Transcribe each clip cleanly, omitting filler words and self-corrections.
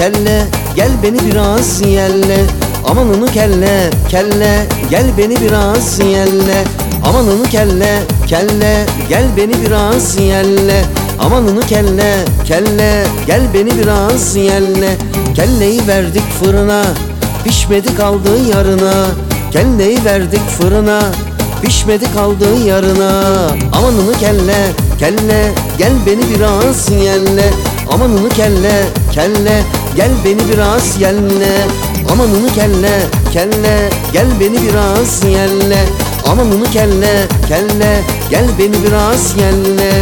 kelle, gel beni biraz yelle. Amanını kelle, kelle, gel beni biraz yelle. Amanını kelle, kelle, gel beni biraz yelle. Amanını kelle, kelle, gel beni biraz yelle. Kelleyi verdik fırına, pişmedi kaldı yarına. Kelleyi verdik fırına, pişmedi kaldı yarına. Amanını kelle, kelle, gel beni biraz yelle. Amanını kelle, kelle, gel beni biraz yelle. Amanını kelle, kelle, gel beni biraz yelle. Amanını kelle, kelle, gel beni biraz yelle.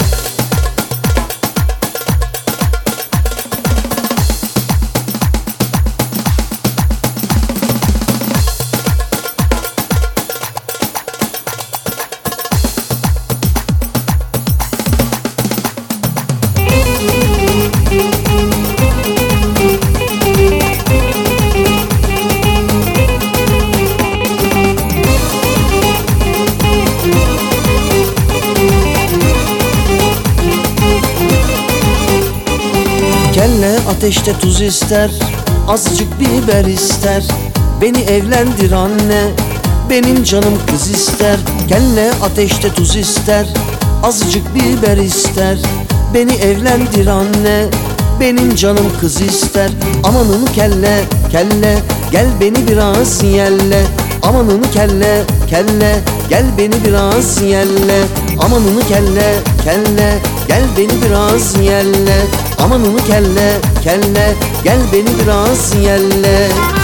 Kelle ateşte tuz ister, azıcık biber ister. Beni evlendir anne, benim canım kız ister. Kelle ateşte tuz ister, azıcık biber ister. Beni evlendir anne, benim canım kız ister. Amanını kelle, kelle, gel beni biraz yelle. Amanını kelle, kelle, gel beni biraz yelle. Amanını kelle, kelle, gel beni biraz yelle. Amanını kelle, kelle, gel beni biraz yelle.